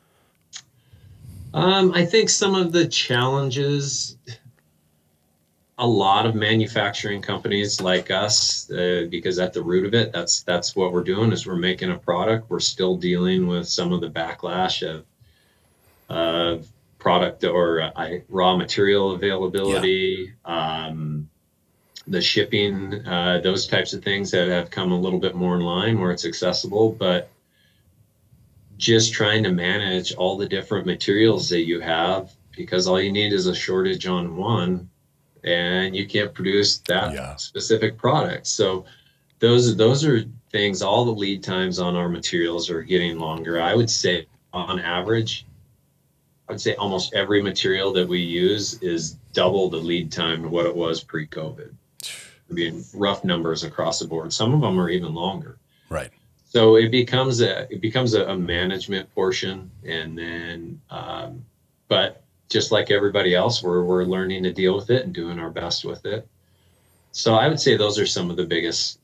Um, I think some of the challenges, a lot of manufacturing companies like us, uh, because at the root of it, that's that's what we're doing is we're making a product. We're still dealing with some of the backlash of of product or uh, raw material availability, yeah. um, the shipping, uh, those types of things that have come a little bit more in line where it's accessible, but just trying to manage all the different materials that you have, because all you need is a shortage on one and you can't produce that yeah. specific product. So those, those are things, all the lead times on our materials are getting longer. I would say on average, I would say almost every material that we use is double the lead time to what it was pre-COVID. I mean, rough numbers across the board. Some of them are even longer. Right. So it becomes a it becomes a, a management portion, and then, um, but just like everybody else, we're we're learning to deal with it and doing our best with it. So I would say those are some of the biggest,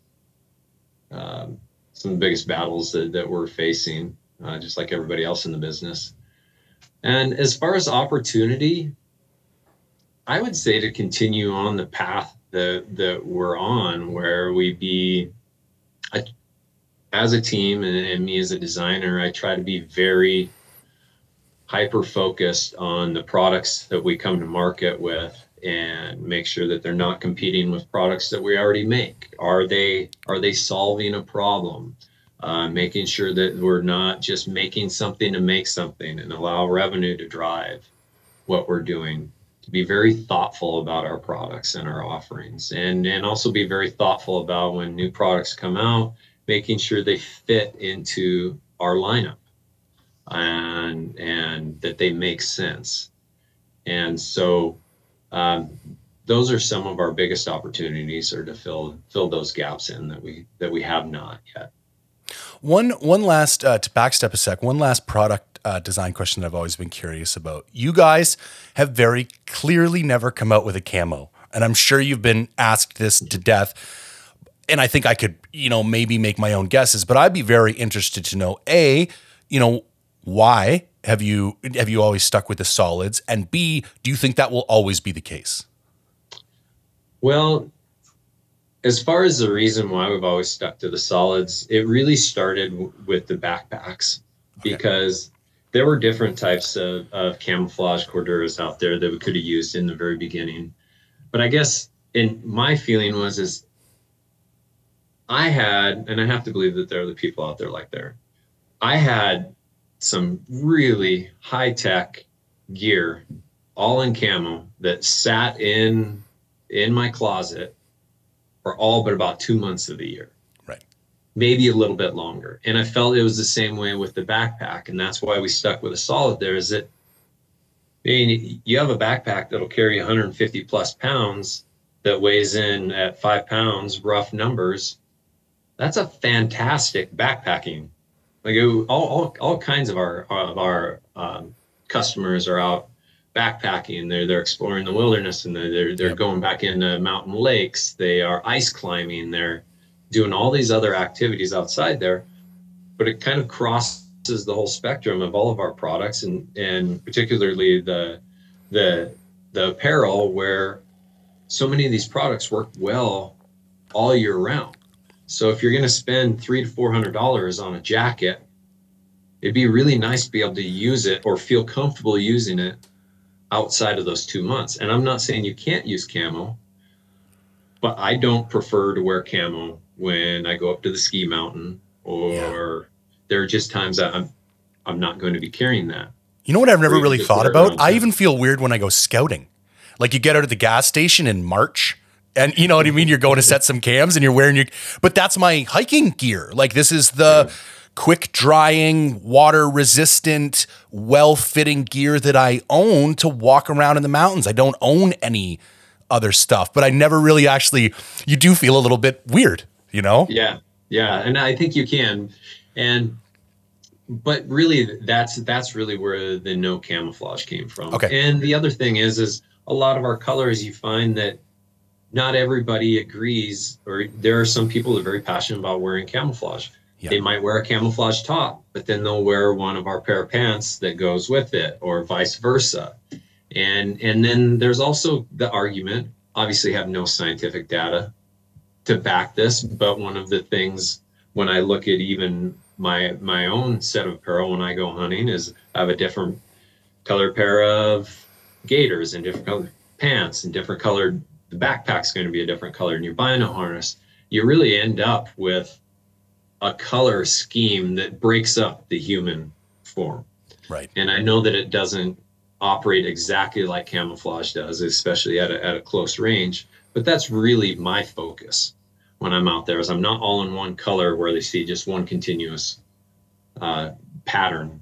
um, some of the biggest battles that, that we're facing, uh, just like everybody else in the business. And as far as opportunity, I would say to continue on the path that that we're on, where we be, a, as a team and, and me as a designer, I try to be very hyper focused on the products that we come to market with, and make sure that they're not competing with products that we already make. Are they are they solving a problem? Uh, making sure that we're not just making something to make something and allow revenue to drive what we're doing. To be very thoughtful about our products and our offerings, and and also be very thoughtful about when new products come out, making sure they fit into our lineup, and and that they make sense. And so um, those are some of our biggest opportunities, are to fill fill those gaps in that we that we have not yet. One one last uh, to backstep a sec. One last product uh, design question that I've always been curious about. You guys have very clearly never come out with a camo, and I'm sure you've been asked this to death. And I think I could, you know, maybe make my own guesses, but I'd be very interested to know, A, you know, why have you have you always stuck with the solids, and B, do you think that will always be the case? Well, as far as the reason why we've always stuck to the solids, it really started w- with the backpacks, okay. Because there were different types of, of camouflage corduroys out there that we could have used in the very beginning. But I guess in my feeling was is I had, and I have to believe that there are the people out there like there, I had some really high tech gear, all in camo, that sat in in my closet for all but about two months of the year. Right. Maybe a little bit longer. And I felt it was the same way with the backpack. And that's why we stuck with a solid there, is that, I mean, you have a backpack that'll carry one hundred fifty plus pounds that weighs in at five pounds, rough numbers. That's a fantastic backpacking. Like it, all, all, all kinds of our, of our um, customers are out backpacking. They're they're exploring the wilderness, and they're they're, they're yep. going back into mountain lakes. They are ice climbing. They're doing all these other activities outside there. But it kind of crosses the whole spectrum of all of our products, and and particularly the the the apparel, where so many of these products work well all year round. So if you're going to spend three to four hundred dollars on a jacket, it'd be really nice to be able to use it or feel comfortable using it outside of those two months. And I'm not saying you can't use camo, but I don't prefer to wear camo when I go up to the ski mountain, or yeah. there are just times that I'm, I'm not going to be carrying that. You know what I've never really thought about? I even feel weird when I go scouting. Like you get out of the gas station in March, and you know what I mean? You're going to set some cams and you're wearing your, but that's my hiking gear. Like this is the yeah. quick drying, water resistant, well fitting gear that I own to walk around in the mountains. I don't own any other stuff, but I never really actually, you do feel a little bit weird, you know? Yeah. Yeah. And I think you can. And, but really that's, that's really where the no camouflage came from. Okay. And the other thing is, is a lot of our colors, you find that not everybody agrees, or there are some people that are very passionate about wearing camouflage. Yeah. They might wear a camouflage top, but then they'll wear one of our pair of pants that goes with it, or vice versa. And and then there's also the argument, obviously have no scientific data to back this, but one of the things when I look at even my my own set of apparel when I go hunting is I have a different color pair of gaiters and different color pants and different colored, the backpack's going to be a different color, and you're buying a harness. You really end up with a color scheme that breaks up the human form. Right. And I know that it doesn't operate exactly like camouflage does, especially at a, at a close range, but that's really my focus when I'm out there, is I'm not all in one color where they see just one continuous uh, pattern.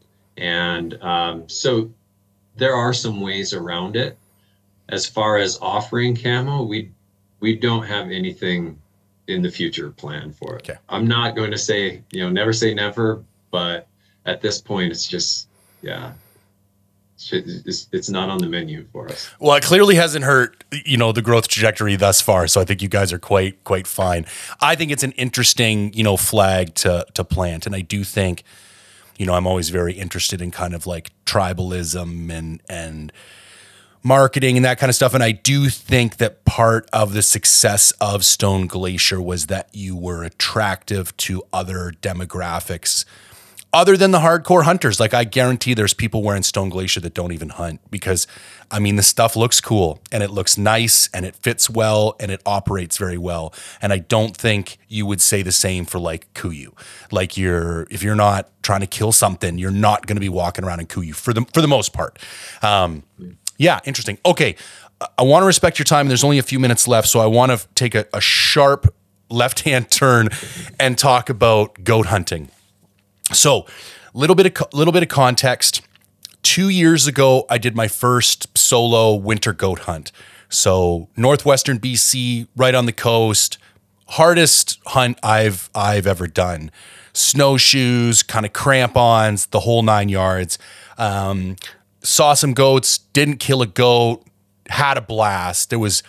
And um, so there are some ways around it. As far as offering camo, we we don't have anything in the future planned for it. Okay. I'm not going to say, you know, never say never, but at this point, it's just, yeah, it's, it's not on the menu for us. Well, it clearly hasn't hurt, you know, the growth trajectory thus far. So I think you guys are quite, quite fine. I think it's an interesting, you know, flag to, to plant. And I do think, you know, I'm always very interested in kind of like tribalism and, and marketing and that kind of stuff. And I do think that part of the success of Stone Glacier was that you were attractive to other demographics other than the hardcore hunters. Like, I guarantee there's people wearing Stone Glacier that don't even hunt, because I mean, the stuff looks cool and it looks nice and it fits well and it operates very well. And I don't think you would say the same for like Kuiu. Like, you're, if you're not trying to kill something, you're not going to be walking around in Kuiu for the, for the most part. Um, yeah. Interesting. Okay. I want to respect your time. There's only a few minutes left. So I want to take a, a sharp left-hand turn and talk about goat hunting. So, little bit of little bit of context. Two years ago, I did my first solo winter goat hunt. So, northwestern B C, right on the coast, hardest hunt I've I've ever done. Snowshoes, kind of crampons, the whole nine yards. Um, saw some goats, didn't kill a goat, had a blast. It was.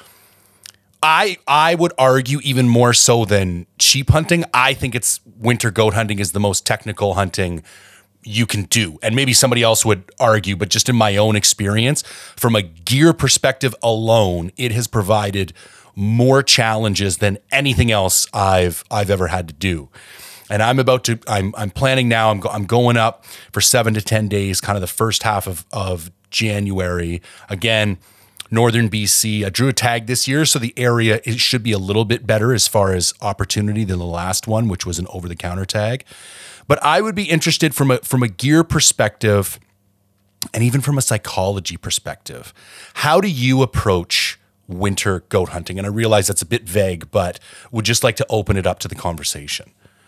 I I would argue even more so than sheep hunting. I think it's winter goat hunting is the most technical hunting you can do. And maybe somebody else would argue, but just in my own experience, from a gear perspective alone, it has provided more challenges than anything else I've I've ever had to do. And I'm about to I'm I'm planning now. I'm go, I'm going up for seven to ten days, kind of the first half of of January. Again, northern B C. I drew a tag this year, so the area it should be a little bit better as far as opportunity than the last one, which was an over-the-counter tag. But I would be interested from a from a gear perspective and even from a psychology perspective. How do you approach winter goat hunting? And I realize that's a bit vague, but would just like to open it up to the conversation.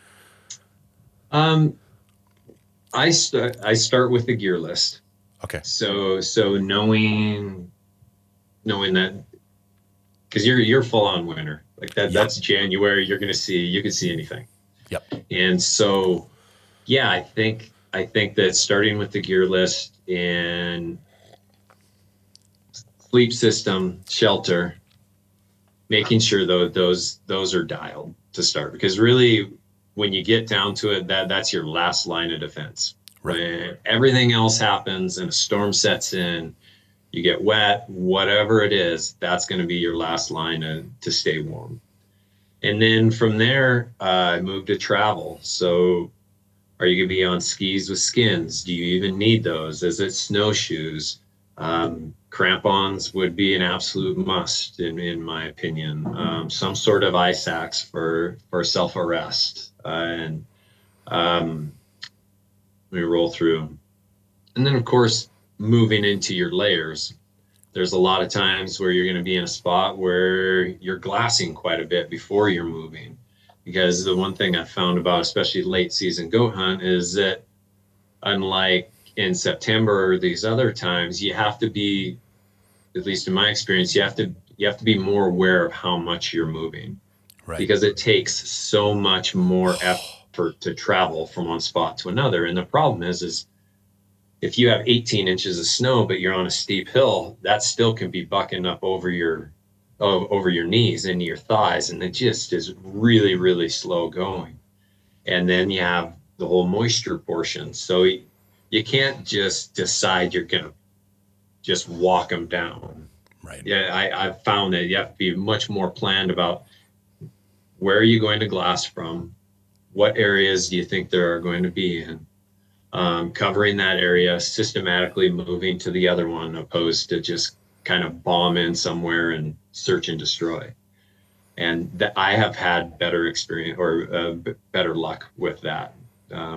Um, I start I start with the gear list. Okay. So so knowing. knowing that, because you're you're full on winter like that. Yep. That's January. You're gonna see you can see anything. Yep. And so, yeah, I think I think that starting with the gear list and sleep system, shelter, making sure though those those are dialed to start, because really when you get down to it, that that's your last line of defense. Right. When everything else happens and a storm sets in, you get wet, whatever it is, that's going to be your last line to, to stay warm. And then from there, uh, I moved to travel. So are you going to be on skis with skins? Do you even need those? Is it snowshoes? Um, crampons would be an absolute must, in, in my opinion. Um, some sort of ice axe for, for self-arrest. Uh, and um, let me roll through. And then, of course, moving into your layers, there's a lot of times where you're going to be in a spot where you're glassing quite a bit before you're moving, because the one thing I found about especially late season goat hunt is that unlike in September or these other times, you have to be, at least in my experience, you have to you have to be more aware of how much you're moving, right? Because it takes so much more effort to travel from one spot to another. And the problem is is if you have eighteen inches of snow, but you're on a steep hill, that still can be bucking up over your oh, over your knees and your thighs. And it just is really, really slow going. And then you have the whole moisture portion. So you can't just decide you're going to just walk them down. Right. Yeah, I, I've found that you have to be much more planned about where are you going to glass from? What areas do you think there are going to be in? Um, covering that area, systematically moving to the other one, opposed to just kind of bomb in somewhere and search and destroy. And that I have had better experience or uh, b- better luck with that. Um,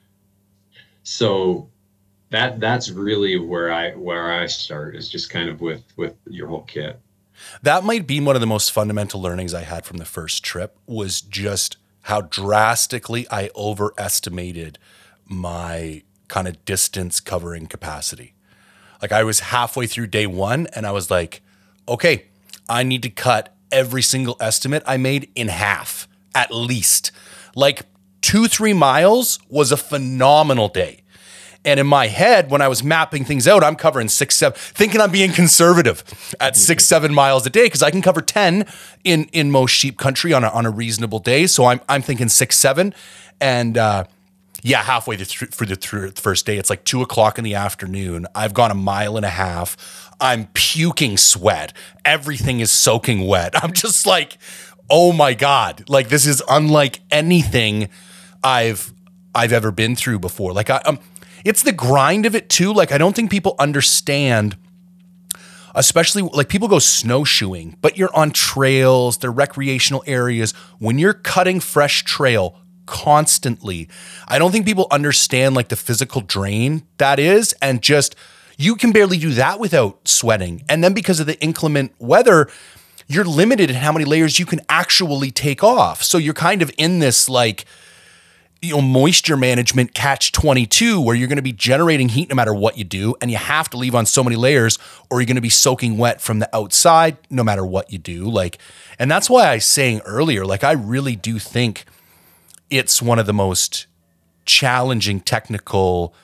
so that that's really where I where I start, is just kind of with with your whole kit. That might be one of the most fundamental learnings I had from the first trip, was just how drastically I overestimated my kind of distance covering capacity. Like, I was halfway through day one and I was like, okay, I need to cut every single estimate I made in half, at least. Like two, three miles was a phenomenal day. And in my head, when I was mapping things out, I'm covering six, seven, thinking I'm being conservative at six, seven miles a day because I can cover ten in in most sheep country on a, on a reasonable day. So I'm I'm thinking six, seven, and uh, yeah, halfway through for the through the first day, it's like two o'clock in the afternoon. I've gone a mile and a half. I'm puking sweat. Everything is soaking wet. I'm just like, oh my God, like this is unlike anything I've I've ever been through before. Like I um. It's the grind of it too. Like, I don't think people understand, especially like people go snowshoeing, but you're on trails, they're recreational areas. When you're cutting fresh trail constantly, I don't think people understand like the physical drain that is. And just, you can barely do that without sweating. And then because of the inclement weather, you're limited in how many layers you can actually take off. So you're kind of in this like, you know, moisture management catch twenty-two where you're going to be generating heat no matter what you do. And you have to leave on so many layers or you're going to be soaking wet from the outside no matter what you do. Like, and that's why I was saying earlier, like, I really do think it's one of the most challenging technical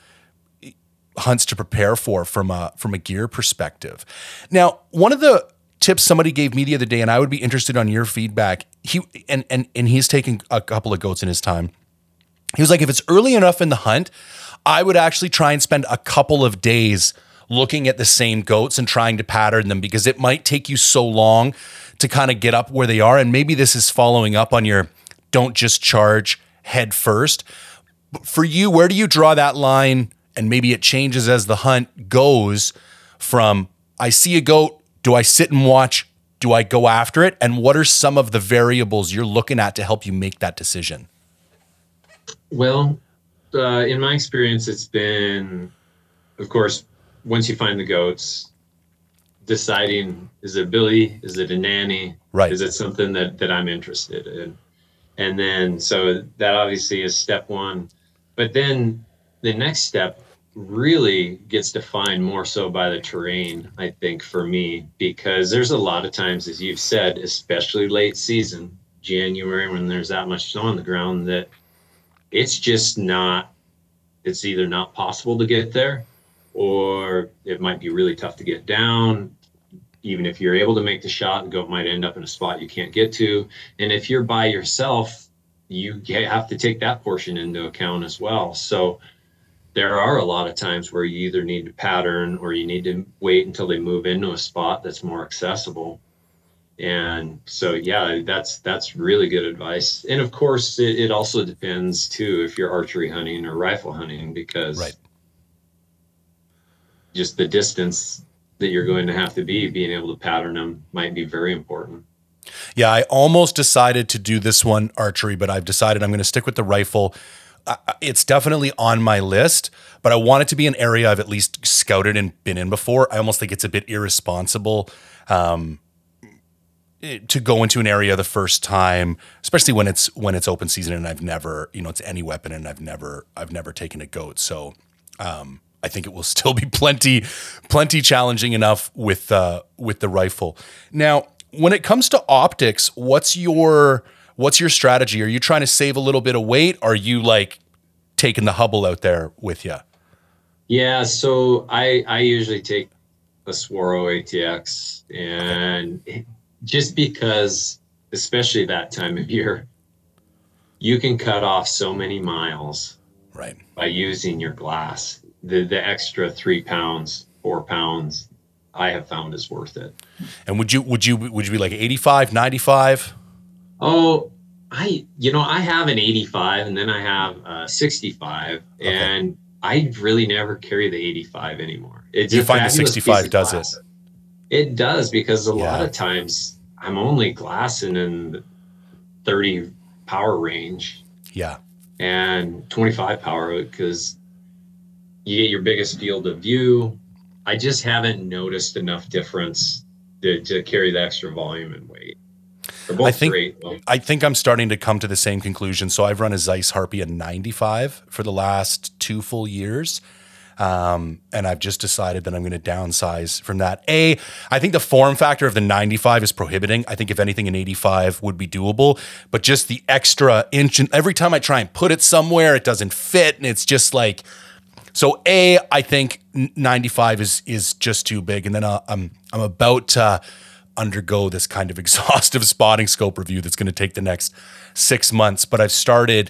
hunts to prepare for from a, from a gear perspective. Now, one of the tips somebody gave me the other day, and I would be interested on your feedback. He, and, and, and he's taken a couple of goats in his time. He was like, if it's early enough in the hunt, I would actually try and spend a couple of days looking at the same goats and trying to pattern them because it might take you so long to kind of get up where they are. And maybe this is following up on your don't just charge head first. For you, where do you draw that line? And maybe it changes as the hunt goes from I see a goat, do I sit and watch? Do I go after it? And what are some of the variables you're looking at to help you make that decision? Well, uh, in my experience, it's been, of course, once you find the goats, deciding, is it a Billy? Is it a nanny? Right. Is it something that, that I'm interested in? And then, so that obviously is step one. But then the next step really gets defined more so by the terrain, I think, for me, because there's a lot of times, as you've said, especially late season, January, when there's that much snow on the ground, that it's just not, it's either not possible to get there or it might be really tough to get down. Even if you're able to make the shot, the goat might end up in a spot you can't get to. And if you're by yourself, you have to take that portion into account as well. So there are a lot of times where you either need to pattern or you need to wait until they move into a spot that's more accessible. And so, yeah, that's that's really good advice. And of course, it, it also depends too if you're archery hunting or rifle hunting, because right. just the distance that you're going to have to be, being able to pattern them might be very important. Yeah, I almost decided to do this one archery, but I've decided I'm going to stick with the rifle. Uh, it's definitely on my list, but I want it to be an area I've at least scouted and been in before. I almost think it's a bit irresponsible um, to go into an area the first time, especially when it's when it's open season and I've never, you know, it's any weapon and I've never I've never taken a goat. So um, I think it will still be plenty plenty challenging enough with uh, with the rifle. Now, when it comes to optics, what's your what's your strategy? Are you trying to save a little bit of weight? Are you like taking the Hubble out there with you? Yeah, so I I usually take a Swaro A T X, and okay. Just because, especially that time of year, you can cut off so many miles right by using your glass. The the extra three pounds, four pounds, I have found is worth it. And would you would you would you be like eighty-five, ninety-five? Oh, I you know I have an eighty-five, and then I have a sixty-five, okay. And I really never carry the eighty-five anymore. It's you find the sixty-five does it? It does, because a yeah. lot of times I'm only glassing in the thirty power range. Yeah. And twenty-five power, because you get your biggest field of view. I just haven't noticed enough difference to, to carry the extra volume and weight. They're both I think, great, though. I think I'm starting to come to the same conclusion. So I've run a Zeiss Harpy at ninety-five for the last two full years. Um, and I've just decided that I'm going to downsize from that. A, I think the form factor of the ninety-five is prohibiting. I think if anything, an eighty-five would be doable, but just the extra inch, and every time I try and put it somewhere, it doesn't fit. And it's just like, so A, I think ninety-five is, is just too big. And then uh, I'm, I'm about to undergo this kind of exhaustive spotting scope review that's going to take the next six months. But I've started,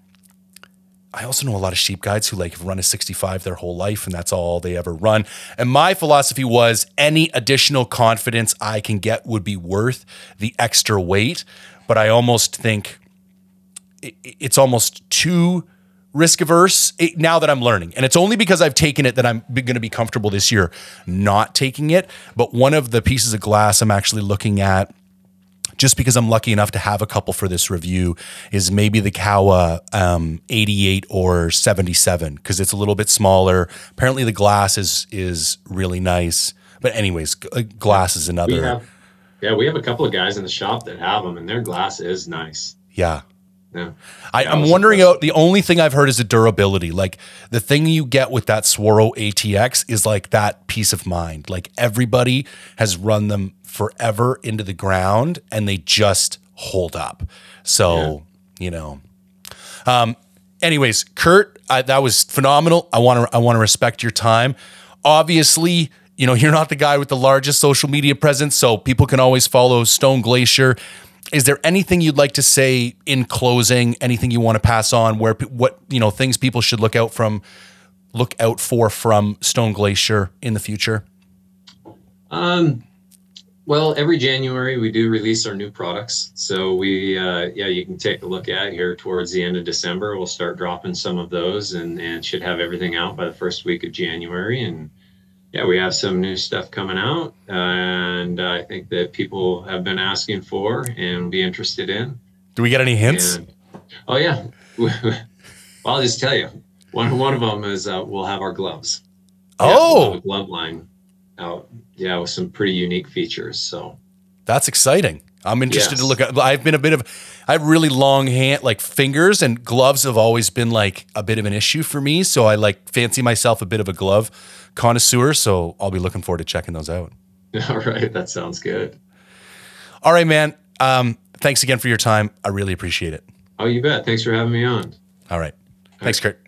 I also know a lot of sheep guides who like have run a sixty-five their whole life and that's all they ever run. And my philosophy was any additional confidence I can get would be worth the extra weight. But I almost think it, it's almost too risk averse it, now that I'm learning. And it's only because I've taken it that I'm going to be comfortable this year not taking it. But one of the pieces of glass I'm actually looking at, just because I'm lucky enough to have a couple for this review, is maybe the Kawa um, eighty-eight or seventy-seven, because it's a little bit smaller. Apparently the glass is is really nice. But anyways, g- glass is another. We have, yeah, we have a couple of guys in the shop that have them, and their glass is nice. Yeah. Yeah. I, Yeah, I'm was wondering, impressed. out the only thing I've heard is the durability. Like the thing you get with that Swaro A T X is like that peace of mind. Like everybody has run them forever into the ground and they just hold up. So, you know, um, anyways, Kurt, I, that was phenomenal. I want to, I want to respect your time. Obviously, you know, you're not the guy with the largest social media presence, so people can always follow Stone Glacier. Is there anything you'd like to say in closing? Anything you want to pass on? Where what you know things people should look out from, look out for from Stone Glacier in the future? Um, well, every January we do release our new products. So we, uh, yeah, you can take a look at here towards the end of December. We'll start dropping some of those, and and should have everything out by the first week of January. And yeah, we have some new stuff coming out, and uh, I think that people have been asking for and be interested in. Do we get any hints? And, oh yeah, well, I'll just tell you. One one of them is uh, we'll have our gloves. Yeah, Oh, we'll have a glove line out. Yeah, with some pretty unique features. So that's exciting. I'm interested Yes. to look at. I've been a bit of, I have really long hand, like fingers, and gloves have always been like a bit of an issue for me. So I like fancy myself a bit of a glove connoisseur. So I'll be looking forward to checking those out. all right, that sounds good. All right, man. Um, thanks again for your time. I really appreciate it. Oh, you bet. Thanks for having me on. All right. Thanks, Kurt.